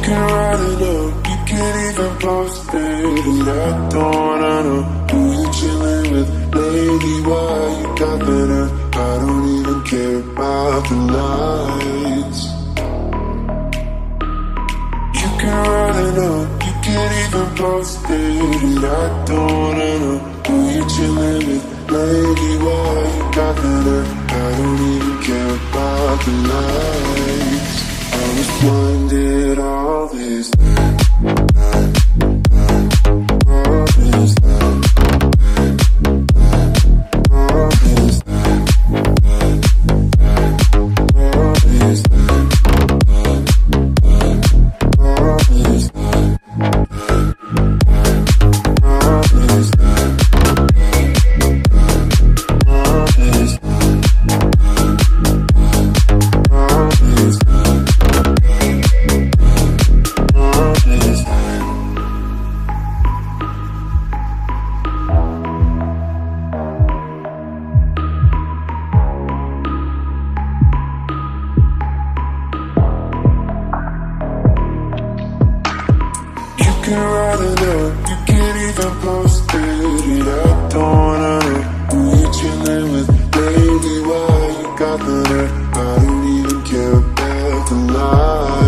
can write it up, you can't even post it. And I don't wanna know who you chillin' with lately. Why you got that nerve? I don't even care about the lights. You can write it up, you can't even post it. And I don't wanna know who you chillin' with lately. Why you got that nerve? I don't even care about the lights. I was blinded all this time, all this time, all this time, all this time, all this time, all this time, all this you can write it up, you can't even post it. And I don't wanna know who you chillin' with lately. Why you got the nerve? I don't even care about the lies.